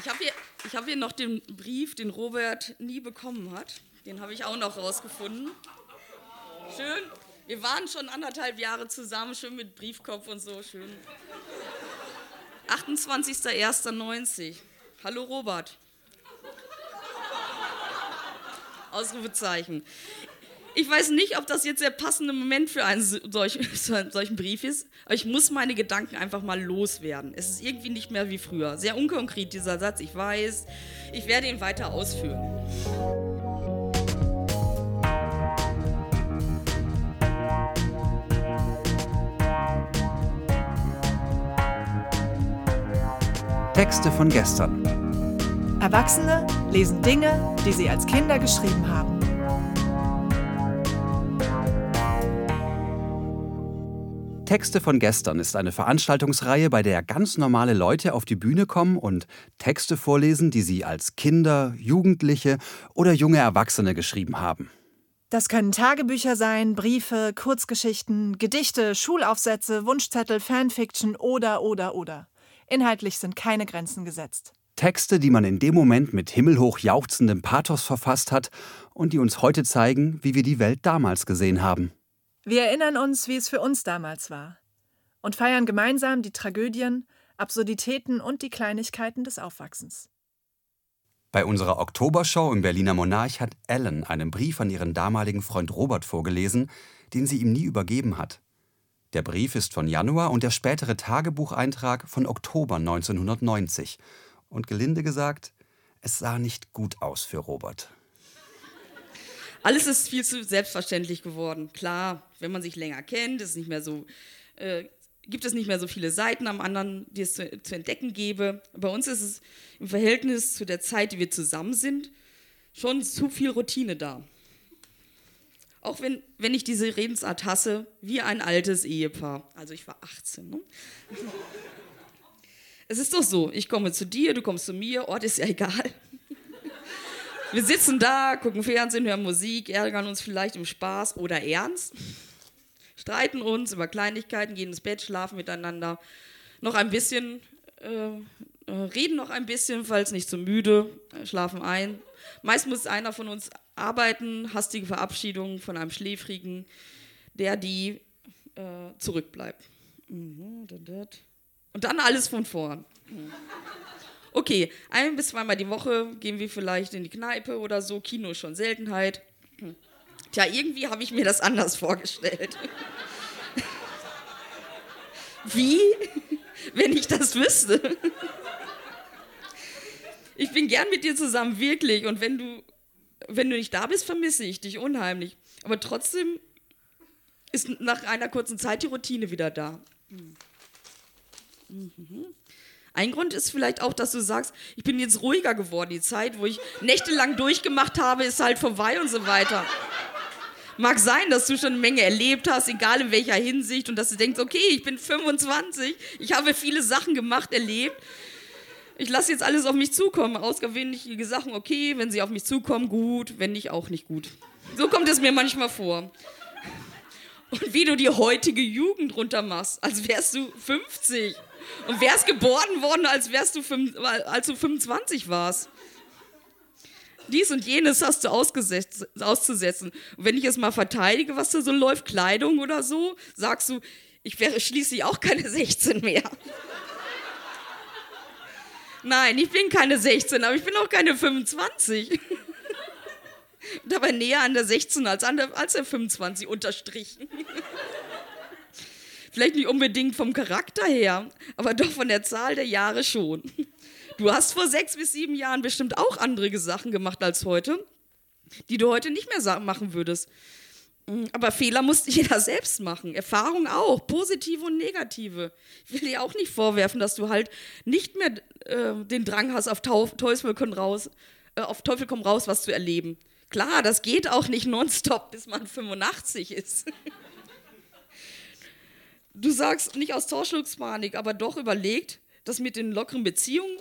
Ich hab hier noch den Brief, den Robert nie bekommen hat. Den habe ich auch noch rausgefunden. Schön. Wir waren schon 1,5 Jahre zusammen, schön mit Briefkopf und so, schön. 28.01.90. Hallo Robert. Ausrufezeichen. Ich weiß nicht, ob das jetzt der passende Moment für einen solchen Brief ist, aber ich muss meine Gedanken einfach mal loswerden. Es ist irgendwie nicht mehr wie früher. Sehr unkonkret dieser Satz, ich weiß. Ich werde ihn weiter ausführen. Texte von gestern. Erwachsene lesen Dinge, die sie als Kinder geschrieben haben. Texte von gestern ist eine Veranstaltungsreihe, bei der ganz normale Leute auf die Bühne kommen und Texte vorlesen, die sie als Kinder, Jugendliche oder junge Erwachsene geschrieben haben. Das können Tagebücher sein, Briefe, Kurzgeschichten, Gedichte, Schulaufsätze, Wunschzettel, Fanfiction oder. Inhaltlich sind keine Grenzen gesetzt. Texte, die man in dem Moment mit himmelhoch jauchzendem Pathos verfasst hat und die uns heute zeigen, wie wir die Welt damals gesehen haben. Wir erinnern uns, wie es für uns damals war und feiern gemeinsam die Tragödien, Absurditäten und die Kleinigkeiten des Aufwachsens. Bei unserer Oktobershow im Berliner Monarch hat Ellen einen Brief an ihren damaligen Freund Robert vorgelesen, den sie ihm nie übergeben hat. Der Brief ist von Januar und der spätere Tagebucheintrag von Oktober 1990. Und gelinde gesagt, es sah nicht gut aus für Robert. Alles ist viel zu selbstverständlich geworden. Klar, wenn man sich länger kennt, ist nicht mehr so, gibt es nicht mehr so viele Seiten am anderen, die es zu entdecken gäbe. Bei uns ist es im Verhältnis zu der Zeit, die wir zusammen sind, schon zu viel Routine da. Auch wenn ich diese Redensart hasse, wie ein altes Ehepaar. Also ich war 18, ne? Es ist doch so, ich komme zu dir, du kommst zu mir, Ort ist ja egal. Wir sitzen da, gucken Fernsehen, hören Musik, ärgern uns vielleicht im Spaß oder ernst, streiten uns über Kleinigkeiten, gehen ins Bett, schlafen miteinander, noch ein bisschen, reden noch ein bisschen, falls nicht zu müde, schlafen ein. Meist muss einer von uns arbeiten, hastige Verabschiedung von einem Schläfrigen, die zurückbleibt. Und dann alles von vorn. Okay, 1- bis 2-mal die Woche gehen wir vielleicht in die Kneipe oder so. Kino ist schon Seltenheit. Tja, irgendwie habe ich mir das anders vorgestellt. Wie? Wenn ich das wüsste. Ich bin gern mit dir zusammen, wirklich. Und wenn du nicht da bist, vermisse ich dich unheimlich. Aber trotzdem ist nach einer kurzen Zeit die Routine wieder da. Ein Grund ist vielleicht auch, dass du sagst, ich bin jetzt ruhiger geworden. Die Zeit, wo ich nächtelang durchgemacht habe, ist halt vorbei und so weiter. Mag sein, dass du schon eine Menge erlebt hast, egal in welcher Hinsicht, und dass du denkst, okay, ich bin 25, ich habe viele Sachen gemacht, erlebt. Ich lasse jetzt alles auf mich zukommen. Ausgewöhnliche Sachen, okay, wenn sie auf mich zukommen, gut, wenn nicht, auch nicht gut. So kommt es mir manchmal vor. Und wie du die heutige Jugend runtermachst, als wärst du 50. Und wärst geboren worden, als du 25 warst. Dies und jenes hast du auszusetzen. Und wenn ich es mal verteidige, was da so läuft, Kleidung oder so, sagst du, ich wäre schließlich auch keine 16 mehr. Nein, ich bin keine 16, aber ich bin auch keine 25. Dabei näher an der 16 als der 25 unterstrichen. Vielleicht nicht unbedingt vom Charakter her, aber doch von der Zahl der Jahre schon. Du hast vor 6 bis 7 Jahren bestimmt auch andere Sachen gemacht als heute, die du heute nicht mehr machen würdest. Aber Fehler muss jeder selbst machen, Erfahrungen auch, positive und negative. Ich will dir auch nicht vorwerfen, dass du halt nicht mehr den Drang hast, auf Teufel komm raus, was zu erleben. Klar, das geht auch nicht nonstop, bis man 85 ist. Du sagst nicht aus Torschlusspanik, aber doch überlegt, dass mit den lockeren Beziehungen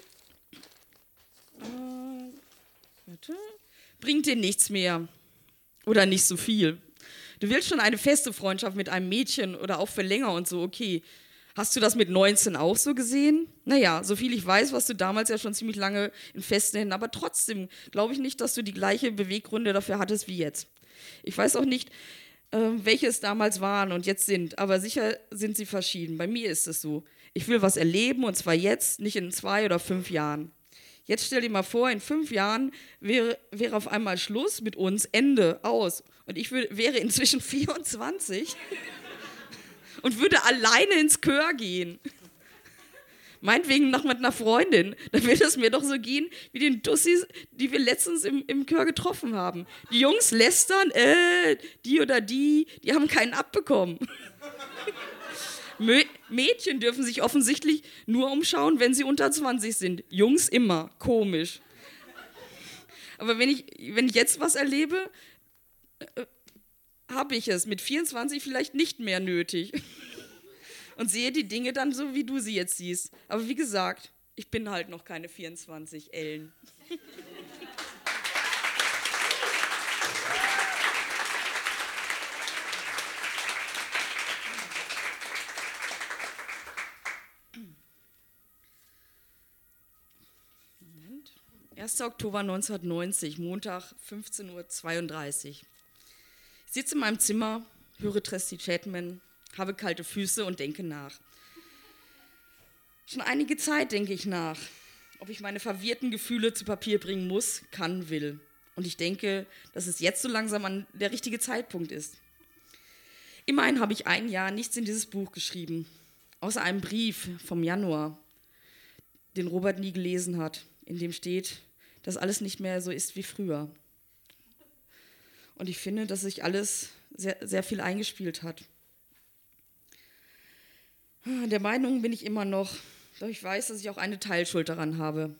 bringt dir nichts mehr oder nicht so viel. Du willst schon eine feste Freundschaft mit einem Mädchen oder auch für länger und so, okay. Hast du das mit 19 auch so gesehen? Naja, soviel ich weiß, warst du damals ja schon ziemlich lange in festen Händen, aber trotzdem glaube ich nicht, dass du die gleiche Beweggründe dafür hattest wie jetzt. Ich weiß auch nicht, welche es damals waren und jetzt sind, aber sicher sind sie verschieden. Bei mir ist es so. Ich will was erleben und zwar jetzt, nicht in 2 oder 5 Jahren. Jetzt stell dir mal vor, in 5 Jahren wäre auf einmal Schluss mit uns, Ende, aus. Und ich wäre inzwischen 24 und würde alleine ins Chör gehen. Meinetwegen noch mit einer Freundin. Dann wird es mir doch so gehen wie den Dussis, die wir letztens im Chör getroffen haben. Die Jungs lästern, die oder die haben keinen abbekommen. Mädchen dürfen sich offensichtlich nur umschauen, wenn sie unter 20 sind. Jungs immer. Komisch. Aber wenn ich jetzt was erlebe, habe ich es mit 24 vielleicht nicht mehr nötig. Und sehe die Dinge dann so, wie du sie jetzt siehst. Aber wie gesagt, ich bin halt noch keine 24, Ellen. Moment. 1. Oktober 1990, Montag, 15:32 Uhr. Ich sitze in meinem Zimmer, höre Tracy Chapman, habe kalte Füße und denke nach. Schon einige Zeit denke ich nach, ob ich meine verwirrten Gefühle zu Papier bringen muss, kann, will. Und ich denke, dass es jetzt so langsam der richtige Zeitpunkt ist. Immerhin habe ich ein Jahr nichts in dieses Buch geschrieben, außer einem Brief vom Januar, den Robert nie gelesen hat, in dem steht, dass alles nicht mehr so ist wie früher. Und ich finde, dass sich alles sehr, sehr viel eingespielt hat. Der Meinung bin ich immer noch, doch ich weiß, dass ich auch eine Teilschuld daran habe.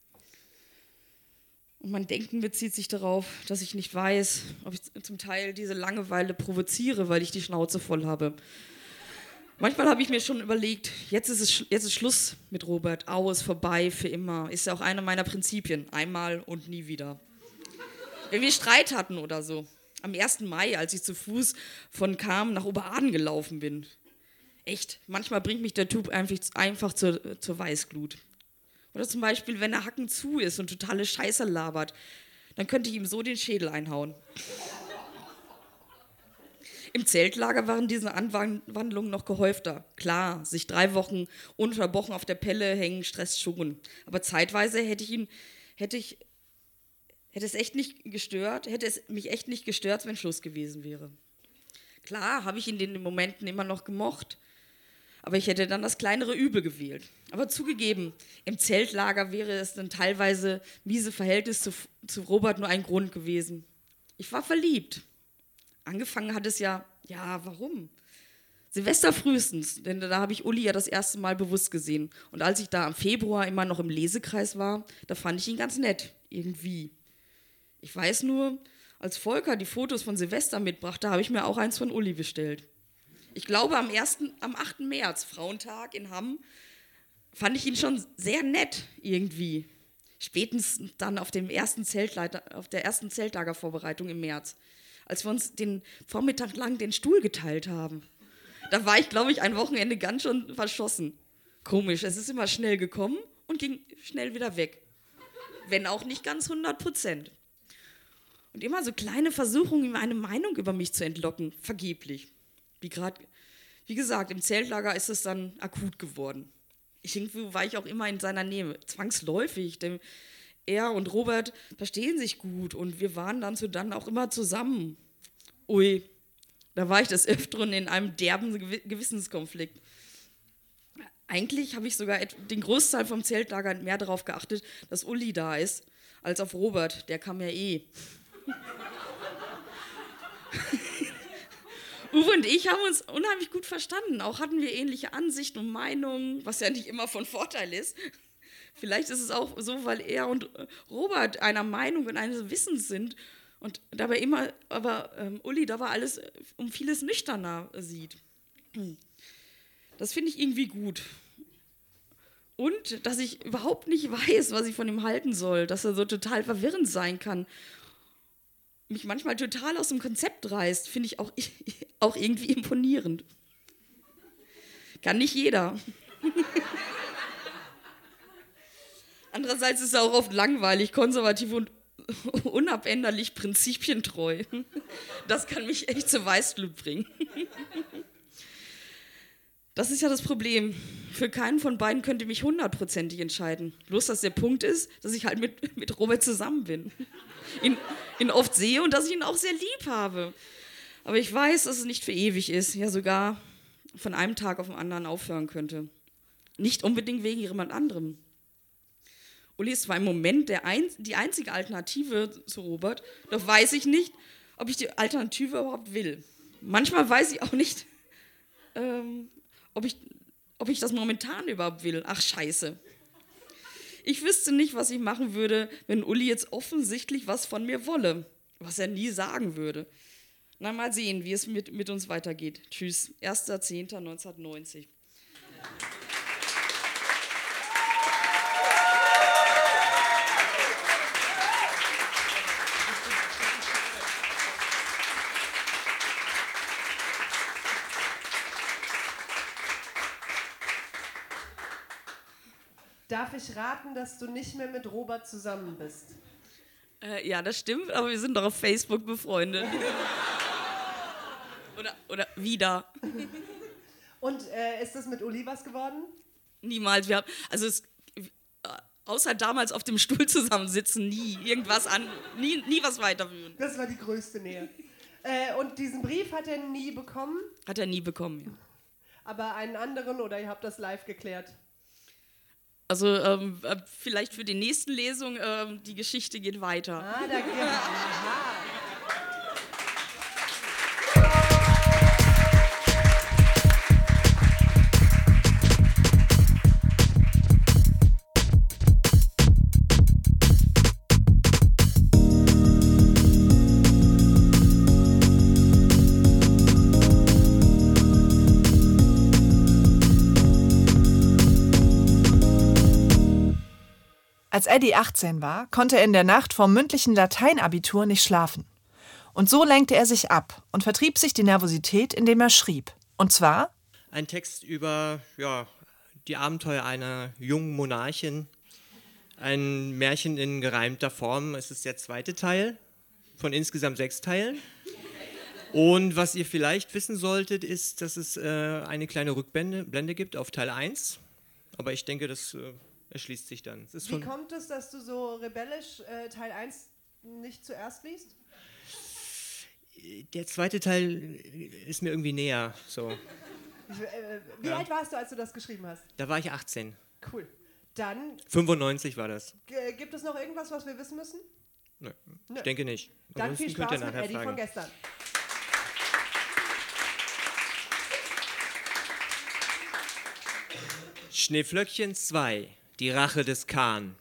Und mein Denken bezieht sich darauf, dass ich nicht weiß, ob ich zum Teil diese Langeweile provoziere, weil ich die Schnauze voll habe. Manchmal habe ich mir schon überlegt, jetzt ist Schluss mit Robert, aus, vorbei, für immer. Ist ja auch eine meiner Prinzipien, einmal und nie wieder. Wenn wir Streit hatten oder so, am 1. Mai, als ich zu Fuß von Cham nach Oberaden gelaufen bin. Echt, manchmal bringt mich der Typ einfach zur Weißglut. Oder zum Beispiel, wenn er Hacken zu ist und totale Scheiße labert, dann könnte ich ihm so den Schädel einhauen. Im Zeltlager waren diese Anwandlungen noch gehäufter. Klar, sich 3 Wochen ununterbrochen auf der Pelle hängen, stresst schon. Aber zeitweise hätte es mich echt nicht gestört, wenn Schluss gewesen wäre. Klar, habe ich ihn in den Momenten immer noch gemocht, aber ich hätte dann das kleinere Übel gewählt. Aber zugegeben, im Zeltlager wäre es dann teilweise miese Verhältnis zu Robert nur ein Grund gewesen. Ich war verliebt. Angefangen hat es ja, warum? Silvester frühestens, denn da habe ich Uli ja das erste Mal bewusst gesehen. Und als ich da im Februar immer noch im Lesekreis war, da fand ich ihn ganz nett, irgendwie. Ich weiß nur, als Volker die Fotos von Silvester mitbrachte, habe ich mir auch eins von Uli bestellt. Ich glaube, am 8. März, Frauentag in Hamm, fand ich ihn schon sehr nett irgendwie. Spätestens dann auf der ersten Zeltlagervorbereitung im März, als wir uns den Vormittag lang den Stuhl geteilt haben. Da war ich, glaube ich, ein Wochenende ganz schön verschossen. Komisch, es ist immer schnell gekommen und ging schnell wieder weg. Wenn auch nicht ganz 100%. Und immer so kleine Versuchungen, ihm eine Meinung über mich zu entlocken, vergeblich. Wie gesagt, im Zeltlager ist es dann akut geworden. Irgendwie war ich auch immer in seiner Nähe, zwangsläufig, denn er und Robert verstehen sich gut und wir waren dann auch immer zusammen. Ui, da war ich des Öfteren in einem derben Gewissenskonflikt. Eigentlich habe ich sogar den Großteil vom Zeltlager mehr darauf geachtet, dass Uli da ist, als auf Robert, der kam ja eh. Uwe und ich haben uns unheimlich gut verstanden. Auch hatten wir ähnliche Ansichten und Meinungen, was ja nicht immer von Vorteil ist. Vielleicht ist es auch so, weil er und Robert einer Meinung und eines Wissens sind und dabei Uli dabei alles um vieles nüchterner sieht. Das finde ich irgendwie gut. Und dass ich überhaupt nicht weiß, was ich von ihm halten soll, dass er so total verwirrend sein kann, mich manchmal total aus dem Konzept reißt, finde ich auch irgendwie imponierend. Kann nicht jeder. Andererseits ist er auch oft langweilig, konservativ und unabänderlich prinzipientreu. Das kann mich echt zur Weißglut bringen. Das ist ja das Problem. Für keinen von beiden könnte ich mich 100%ig entscheiden. Bloß, dass der Punkt ist, dass ich halt mit Robert zusammen bin. Ihn oft sehe und dass ich ihn auch sehr lieb habe. Aber ich weiß, dass es nicht für ewig ist. Ja, sogar von einem Tag auf den anderen aufhören könnte. Nicht unbedingt wegen jemand anderem. Uli ist zwar im Moment die einzige Alternative zu Robert, doch weiß ich nicht, ob ich die Alternative überhaupt will. Manchmal weiß ich auch nicht, ob ich das momentan überhaupt will. Ach, scheiße. Ich wüsste nicht, was ich machen würde, wenn Uli jetzt offensichtlich was von mir wolle, was er nie sagen würde. Na, mal sehen, wie es mit uns weitergeht. Tschüss, 1.10.1990. Darf ich raten, dass du nicht mehr mit Robert zusammen bist? Ja, das stimmt, aber wir sind doch auf Facebook befreundet. Oder wieder. Und ist das mit Uli was geworden? Niemals. Außer damals auf dem Stuhl zusammensitzen, nie was weiterführen. Das war die größte Nähe. Und diesen Brief hat er nie bekommen? Hat er nie bekommen, ja. Aber einen anderen oder ihr habt das live geklärt? Also vielleicht für die nächsten Lesungen, die Geschichte geht weiter. Ah, da geht aha. Als Eddie 18 war, konnte er in der Nacht vorm mündlichen Lateinabitur nicht schlafen. Und so lenkte er sich ab und vertrieb sich die Nervosität, indem er schrieb. Und zwar ein Text über die Abenteuer einer jungen Monarchin. Ein Märchen in gereimter Form. Es ist der zweite Teil von insgesamt 6 Teilen. Und was ihr vielleicht wissen solltet, ist, dass es eine kleine Rückblende gibt auf Teil 1. Aber ich denke, das erschließt sich dann. Wie kommt es, dass du so rebellisch Teil 1 nicht zuerst liest? Der zweite Teil ist mir irgendwie näher. So. Wie alt warst du, als du das geschrieben hast? Da war ich 18. Cool. Dann 95 war das. Gibt es noch irgendwas, was wir wissen müssen? Nö. Ich denke nicht. Dann viel Spaß mit Eddie von gestern. Schneeflöckchen 2. Die Rache des Khan.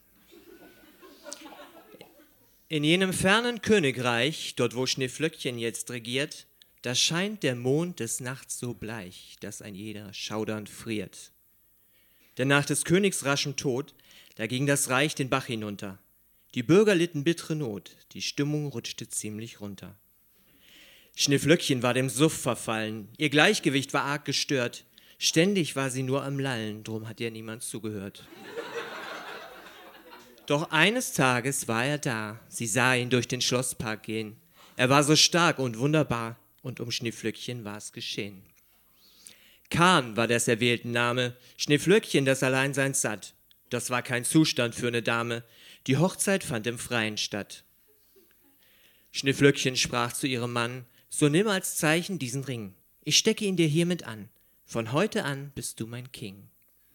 In jenem fernen Königreich, dort wo Schneeflöckchen jetzt regiert, da scheint der Mond des Nachts so bleich, dass ein jeder schaudernd friert. Denn nach des Königs raschem Tod, da ging das Reich den Bach hinunter. Die Bürger litten bittere Not, die Stimmung rutschte ziemlich runter. Schneeflöckchen war dem Suff verfallen, ihr Gleichgewicht war arg gestört. Ständig war sie nur am Lallen, drum hat ihr niemand zugehört. Doch eines Tages war er da, sie sah ihn durch den Schlosspark gehen. Er war so stark und wunderbar, und um Schneeflöckchen war es geschehen. Khan war des erwählten Name, Schneeflöckchen das Alleinseins satt. Das war kein Zustand für eine Dame, die Hochzeit fand im Freien statt. Schneeflöckchen sprach zu ihrem Mann, so nimm als Zeichen diesen Ring, ich stecke ihn dir hiermit an, von heute an bist du mein King.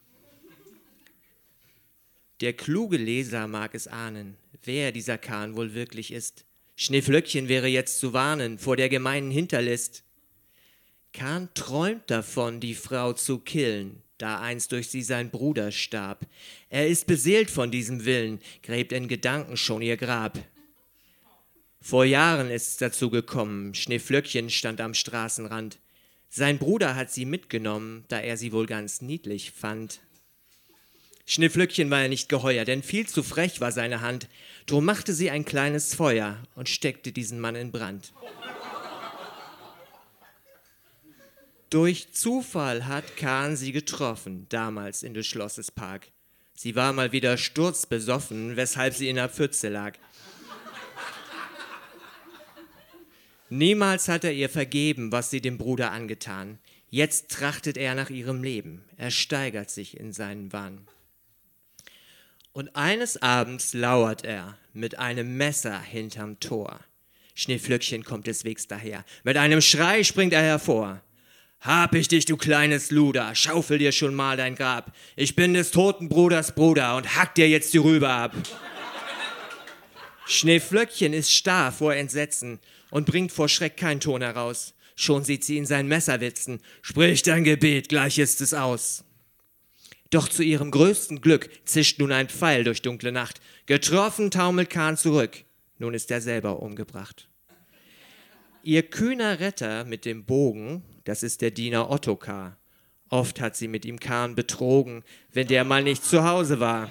Der kluge Leser mag es ahnen, wer dieser Khan wohl wirklich ist. Schneeflöckchen wäre jetzt zu warnen vor der gemeinen Hinterlist. Khan träumt davon, die Frau zu killen, da einst durch sie sein Bruder starb. Er ist beseelt von diesem Willen, gräbt in Gedanken schon ihr Grab. Vor Jahren ist's dazu gekommen, Schneeflöckchen stand am Straßenrand. Sein Bruder hat sie mitgenommen, da er sie wohl ganz niedlich fand. Schneeflöckchen war er nicht geheuer, denn viel zu frech war seine Hand. Drum machte sie ein kleines Feuer und steckte diesen Mann in Brand. Durch Zufall hat Kahn sie getroffen, damals in des Schlosses Park. Sie war mal wieder sturzbesoffen, weshalb sie in der Pfütze lag. Niemals hat er ihr vergeben, was sie dem Bruder angetan. Jetzt trachtet er nach ihrem Leben. Er steigert sich in seinen Wahn. Und eines Abends lauert er mit einem Messer hinterm Tor. Schneeflöckchen kommt des Wegs daher. Mit einem Schrei springt er hervor. Hab ich dich, du kleines Luder, schaufel dir schon mal dein Grab. Ich bin des toten Bruders Bruder und hack dir jetzt die Rübe ab. Schneeflöckchen ist starr vor Entsetzen und bringt vor Schreck keinen Ton heraus. Schon sieht sie in sein Messer witzen. Sprich dein Gebet, gleich ist es aus. Doch zu ihrem größten Glück zischt nun ein Pfeil durch dunkle Nacht. Getroffen taumelt Kahn zurück. Nun ist er selber umgebracht. Ihr kühner Retter mit dem Bogen, das ist der Diener Ottokar. Oft hat sie mit ihm Kahn betrogen, wenn der mal nicht zu Hause war.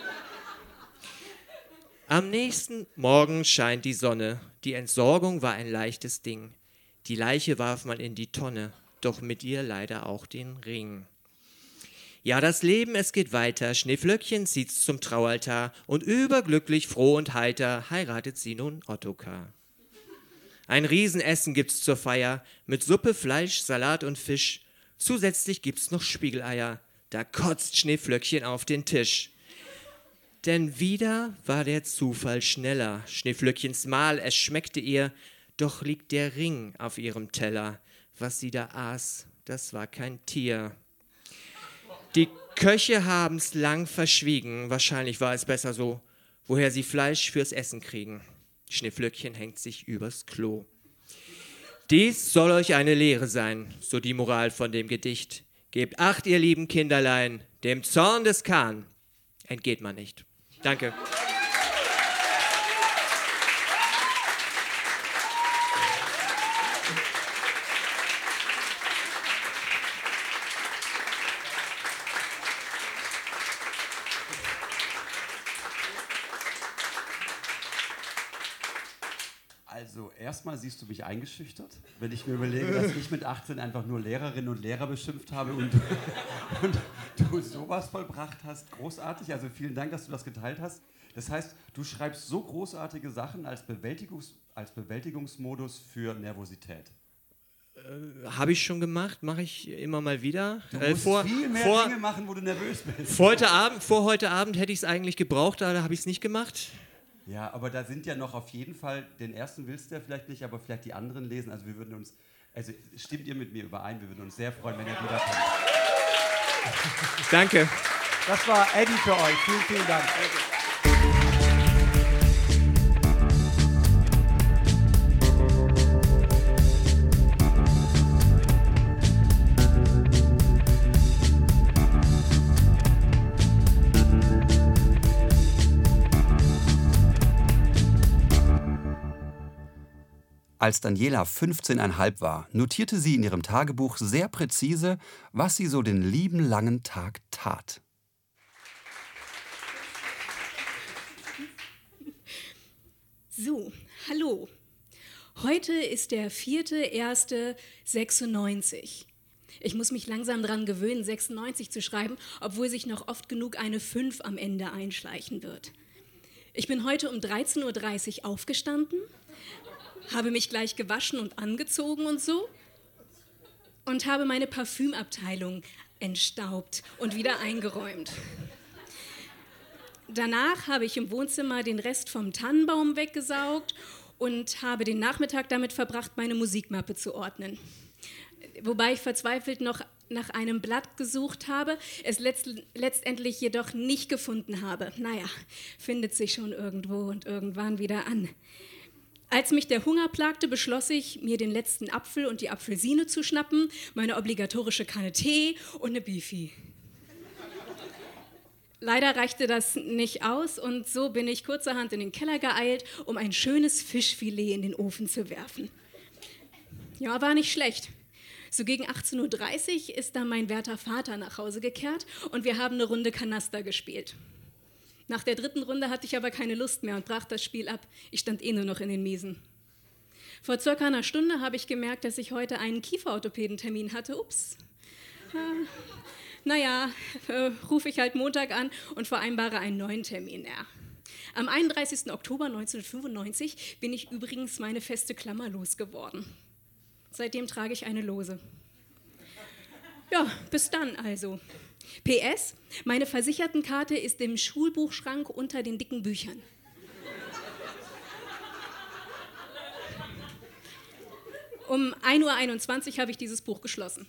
Am nächsten Morgen scheint die Sonne. Die Entsorgung war ein leichtes Ding. Die Leiche warf man in die Tonne, doch mit ihr leider auch den Ring. Ja, das Leben, es geht weiter, Schneeflöckchen zieht's zum Traualtar und überglücklich, froh und heiter heiratet sie nun Ottokar. Ein Riesenessen gibt's zur Feier mit Suppe, Fleisch, Salat und Fisch. Zusätzlich gibt's noch Spiegeleier, da kotzt Schneeflöckchen auf den Tisch. Denn wieder war der Zufall schneller, Schneeflöckchens Mahl, es schmeckte ihr, doch liegt der Ring auf ihrem Teller. Was sie da aß, das war kein Tier. Die Köche haben's lang verschwiegen, wahrscheinlich war es besser so, woher sie Fleisch fürs Essen kriegen. Schneeflöckchen hängt sich übers Klo. Dies soll euch eine Lehre sein, so die Moral von dem Gedicht. Gebt Acht, ihr lieben Kinderlein, dem Zorn des Kahn entgeht man nicht. Danke. Also erstmal siehst du mich eingeschüchtert, wenn ich mir überlege, dass ich mit 18 einfach nur Lehrerinnen und Lehrer beschimpft habe und du sowas vollbracht hast. Großartig, also vielen Dank, dass du das geteilt hast. Das heißt, du schreibst so großartige Sachen als Bewältigungsmodus für Nervosität. Habe ich schon gemacht, mache ich immer mal wieder. Du musst viel mehr Dinge machen, wo du nervös bist. Vor heute Abend hätte ich es eigentlich gebraucht, da habe ich es nicht gemacht. Ja, aber da sind ja noch auf jeden Fall, den ersten willst du ja vielleicht nicht, aber vielleicht die anderen lesen. Also wir würden uns, also stimmt ihr mit mir überein, wir würden uns sehr freuen, wenn ihr wiederkommt. Danke. Das war Eddie für euch. Vielen, vielen Dank. Als Daniela 15,5 war, notierte sie in ihrem Tagebuch sehr präzise, was sie so den lieben langen Tag tat. So, hallo. Heute ist der 4.1.96. Ich muss mich langsam daran gewöhnen, 96 zu schreiben, obwohl sich noch oft genug eine 5 am Ende einschleichen wird. Ich bin heute um 13.30 Uhr aufgestanden, habe mich gleich gewaschen und angezogen und so und habe meine Parfümabteilung entstaubt und wieder eingeräumt. Danach habe ich im Wohnzimmer den Rest vom Tannenbaum weggesaugt und habe den Nachmittag damit verbracht, meine Musikmappe zu ordnen. Wobei ich verzweifelt noch nach einem Blatt gesucht habe, es letztendlich jedoch nicht gefunden habe. Naja, findet sich schon irgendwo und irgendwann wieder an. Als mich der Hunger plagte, beschloss ich, mir den letzten Apfel und die Apfelsine zu schnappen, meine obligatorische Kanne Tee und eine Beefy. Leider reichte das nicht aus und so bin ich kurzerhand in den Keller geeilt, um ein schönes Fischfilet in den Ofen zu werfen. Ja, war nicht schlecht. So gegen 18.30 Uhr ist dann mein werter Vater nach Hause gekehrt und wir haben eine Runde Kanaster gespielt. Nach der 3. Runde hatte ich aber keine Lust mehr und brach das Spiel ab. Ich stand nur noch in den Miesen. Vor circa einer Stunde habe ich gemerkt, dass ich heute einen Kieferorthopädentermin hatte. Ups. Rufe ich halt Montag an und vereinbare einen neuen Termin. Ja. Am 31. Oktober 1995 bin ich übrigens meine feste Klammer losgeworden. Seitdem trage ich eine Lose. Ja, bis dann also. PS, meine Versichertenkarte ist im Schulbuchschrank unter den dicken Büchern. Um 1:21 Uhr habe ich dieses Buch geschlossen.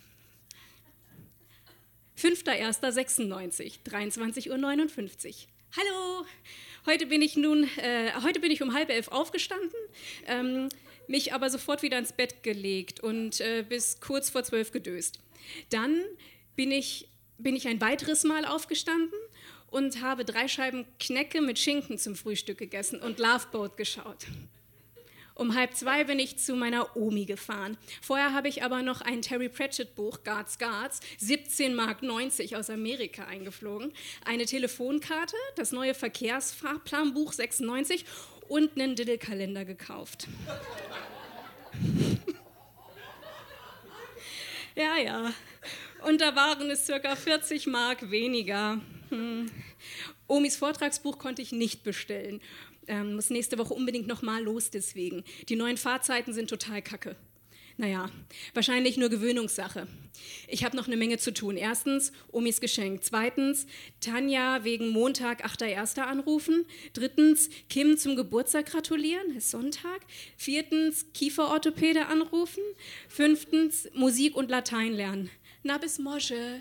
5.1.96, 23:59 Uhr. Hallo, heute bin ich um 10:30 aufgestanden, mich aber sofort wieder ins Bett gelegt und bis kurz vor 12 gedöst. Dann bin ich ein weiteres Mal aufgestanden und habe 3 Scheiben Knecke mit Schinken zum Frühstück gegessen und Love Boat geschaut. Um 1:30 bin ich zu meiner Omi gefahren. Vorher habe ich aber noch ein Terry Pratchett-Buch, Guards, 17,90 Mark aus Amerika eingeflogen, eine Telefonkarte, das neue Verkehrsfahrplanbuch 96 und einen Diddle-Kalender gekauft. Ja. Und da waren es ca. 40 Mark weniger. Omis Vortragsbuch konnte ich nicht bestellen. Muss nächste Woche unbedingt nochmal los deswegen. Die neuen Fahrzeiten sind total kacke. Naja, wahrscheinlich nur Gewöhnungssache. Ich habe noch eine Menge zu tun. Erstens, Omis Geschenk. Zweitens, Tanja wegen Montag 8.1. anrufen. Drittens, Kim zum Geburtstag gratulieren, ist Sonntag. Viertens, Kieferorthopäde anrufen. Fünftens, Musik und Latein lernen. Na, bis Mosche.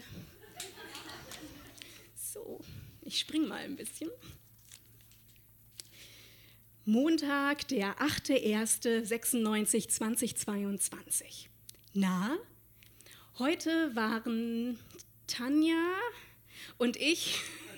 So, ich spring mal ein bisschen. Montag, der 8.1.96, 2022. Na, heute waren Tanja und ich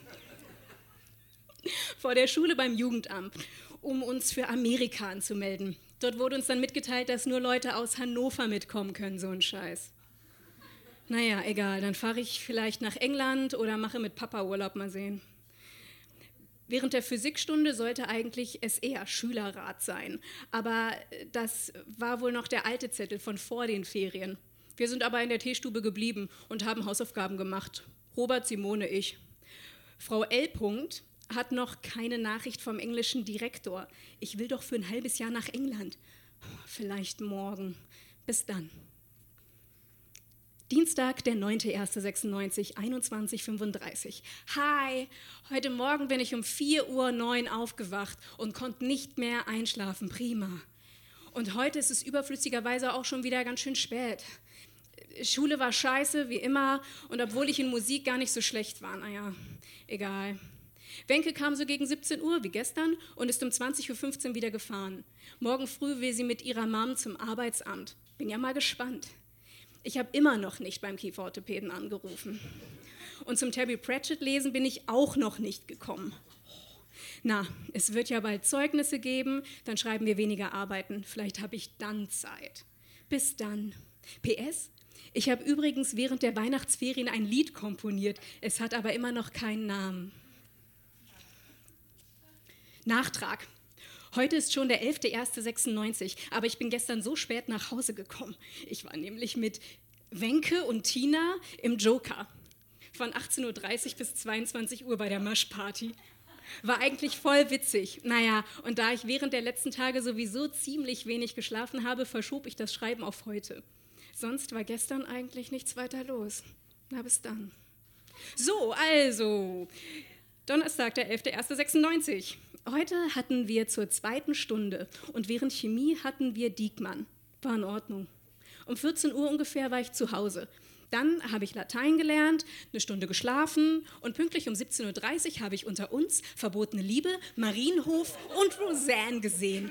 vor der Schule beim Jugendamt, um uns für Amerika anzumelden. Dort wurde uns dann mitgeteilt, dass nur Leute aus Hannover mitkommen können, so ein Scheiß. Naja, egal, dann fahre ich vielleicht nach England oder mache mit Papa Urlaub, mal sehen. Während der Physikstunde sollte eigentlich SR, Schülerrat, sein. Aber das war wohl noch der alte Zettel von vor den Ferien. Wir sind aber in der Teestube geblieben und haben Hausaufgaben gemacht. Robert, Simone, ich. Frau L. hat noch keine Nachricht vom englischen Direktor. Ich will doch für ein halbes Jahr nach England. Vielleicht morgen. Bis dann. Dienstag, der 9.1.96, 21:35 Uhr. Hi, heute Morgen bin ich um 4:09 Uhr aufgewacht und konnte nicht mehr einschlafen. Prima. Und heute ist es überflüssigerweise auch schon wieder ganz schön spät. Schule war scheiße, wie immer, und obwohl ich in Musik gar nicht so schlecht war, naja, egal. Wenke kam so gegen 17 Uhr, wie gestern, und ist um 20:15 Uhr wieder gefahren. Morgen früh will sie mit ihrer Mom zum Arbeitsamt. Bin ja mal gespannt. Ich habe immer noch nicht beim Kieferorthopäden angerufen. Und zum Terry Pratchett lesen bin ich auch noch nicht gekommen. Na, es wird ja bald Zeugnisse geben, dann schreiben wir weniger Arbeiten. Vielleicht habe ich dann Zeit. Bis dann. PS, ich habe übrigens während der Weihnachtsferien ein Lied komponiert. Es hat aber immer noch keinen Namen. Nachtrag. Heute ist schon der 11.1.96, aber ich bin gestern so spät nach Hause gekommen. Ich war nämlich mit Wenke und Tina im Joker von 18:30 Uhr bis 22 Uhr bei der Maschparty. War eigentlich voll witzig. Naja, und da ich während der letzten Tage sowieso ziemlich wenig geschlafen habe, verschob ich das Schreiben auf heute. Sonst war gestern eigentlich nichts weiter los. Na, bis dann. So, also, Donnerstag, der 11.1.96. Heute hatten wir zur 2. Stunde und während Chemie hatten wir Diekmann. War in Ordnung. Um 14 Uhr ungefähr war ich zu Hause. Dann habe ich Latein gelernt, eine Stunde geschlafen und pünktlich um 17:30 Uhr habe ich unter uns Verbotene Liebe, Marienhof und Roseanne gesehen.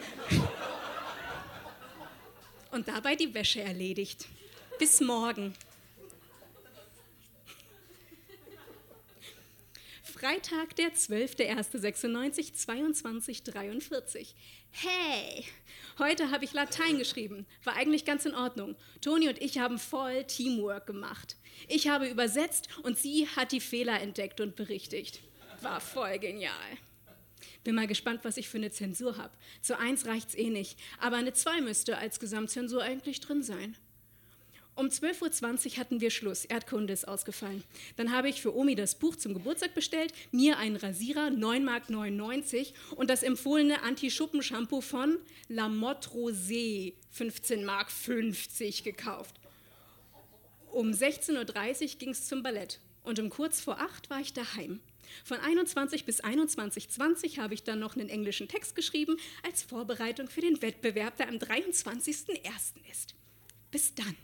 Und dabei die Wäsche erledigt. Bis morgen. Freitag, der 12.1.96, 22:43. Hey, heute habe ich Latein geschrieben. War eigentlich ganz in Ordnung. Toni und ich haben voll Teamwork gemacht. Ich habe übersetzt und sie hat die Fehler entdeckt und berichtigt. War voll genial. Bin mal gespannt, was ich für eine Zensur habe. Zur 1 reicht's eh nicht, aber eine 2 müsste als Gesamtzensur eigentlich drin sein. Um 12:20 Uhr hatten wir Schluss, Erdkunde ist ausgefallen. Dann habe ich für Omi das Buch zum Geburtstag bestellt, mir einen Rasierer, 9,99 Mark und das empfohlene Anti-Schuppen-Shampoo von La Motte Rosé, 15,50 Mark gekauft. Um 16:30 Uhr ging es zum Ballett und um kurz vor 8 war ich daheim. Von 21 bis 21:20 habe ich dann noch einen englischen Text geschrieben, als Vorbereitung für den Wettbewerb, der am 23.01. ist. Bis dann.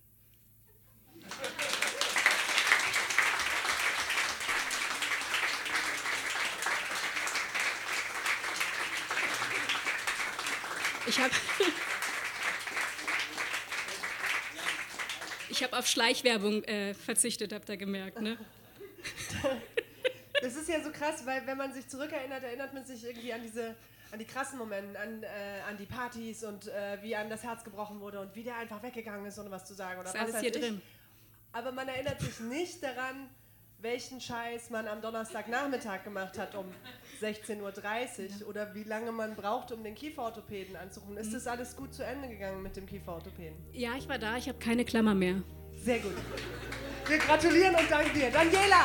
Ich hab auf Schleichwerbung verzichtet, habt ihr gemerkt, ne? Das ist ja so krass, weil wenn man sich zurückerinnert, erinnert man sich irgendwie an die krassen Momente, an die Partys und wie einem das Herz gebrochen wurde und wie der einfach weggegangen ist, ohne was zu sagen. Oder ist alles hier drin. Aber man erinnert sich nicht daran, welchen Scheiß man am Donnerstagnachmittag gemacht hat um 16:30 Uhr oder wie lange man braucht, um den Kieferorthopäden anzurufen. Ist das alles gut zu Ende gegangen mit dem Kieferorthopäden? Ja, ich war da, ich habe keine Klammer mehr. Sehr gut. Wir gratulieren und danken dir. Daniela!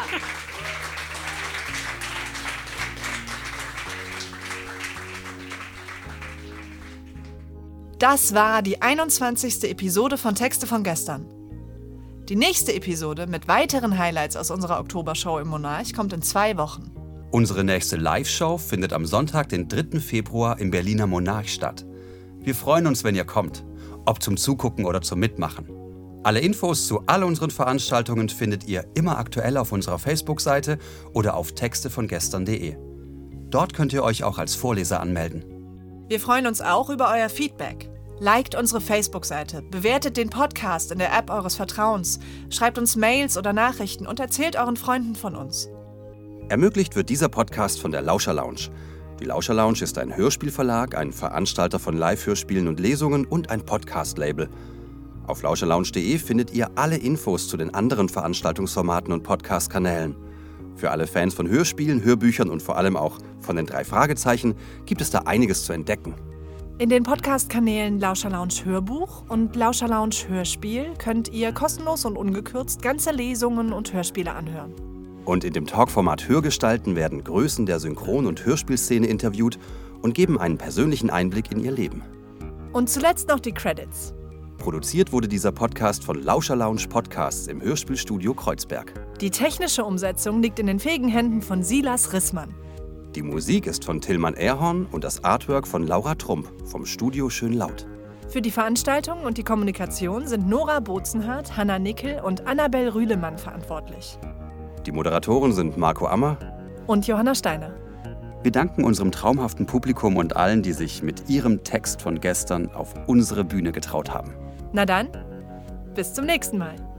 Das war die 21. Episode von Texte von gestern. Die nächste Episode mit weiteren Highlights aus unserer Oktobershow im Monarch kommt in 2 Wochen. Unsere nächste Live-Show findet am Sonntag, den 3. Februar im Berliner Monarch statt. Wir freuen uns, wenn ihr kommt, ob zum Zugucken oder zum Mitmachen. Alle Infos zu all unseren Veranstaltungen findet ihr immer aktuell auf unserer Facebook-Seite oder auf textevongestern.de. Dort könnt ihr euch auch als Vorleser anmelden. Wir freuen uns auch über euer Feedback. Liked unsere Facebook-Seite, bewertet den Podcast in der App eures Vertrauens, schreibt uns Mails oder Nachrichten und erzählt euren Freunden von uns. Ermöglicht wird dieser Podcast von der Lauscher Lounge. Die Lauscher Lounge ist ein Hörspielverlag, ein Veranstalter von Live-Hörspielen und Lesungen und ein Podcast-Label. Auf lauscherlounge.de findet ihr alle Infos zu den anderen Veranstaltungsformaten und Podcast-Kanälen. Für alle Fans von Hörspielen, Hörbüchern und vor allem auch von den 3 Fragezeichen gibt es da einiges zu entdecken. In den Podcast-Kanälen Lauscher Lounge Hörbuch und Lauscher Lounge Hörspiel könnt ihr kostenlos und ungekürzt ganze Lesungen und Hörspiele anhören. Und in dem Talkformat Hörgestalten werden Größen der Synchron- und Hörspielszene interviewt und geben einen persönlichen Einblick in ihr Leben. Und zuletzt noch die Credits. Produziert wurde dieser Podcast von Lauscher Lounge Podcasts im Hörspielstudio Kreuzberg. Die technische Umsetzung liegt in den fähigen Händen von Silas Rissmann. Die Musik ist von Tillmann Erhorn und das Artwork von Laura Trump vom Studio Schönlaut. Für die Veranstaltung und die Kommunikation sind Nora Bozenhardt, Hanna Nickel und Annabel Rühlemann verantwortlich. Die Moderatoren sind Marco Ammer und Johanna Steiner. Wir danken unserem traumhaften Publikum und allen, die sich mit ihrem Text von gestern auf unsere Bühne getraut haben. Na dann, bis zum nächsten Mal.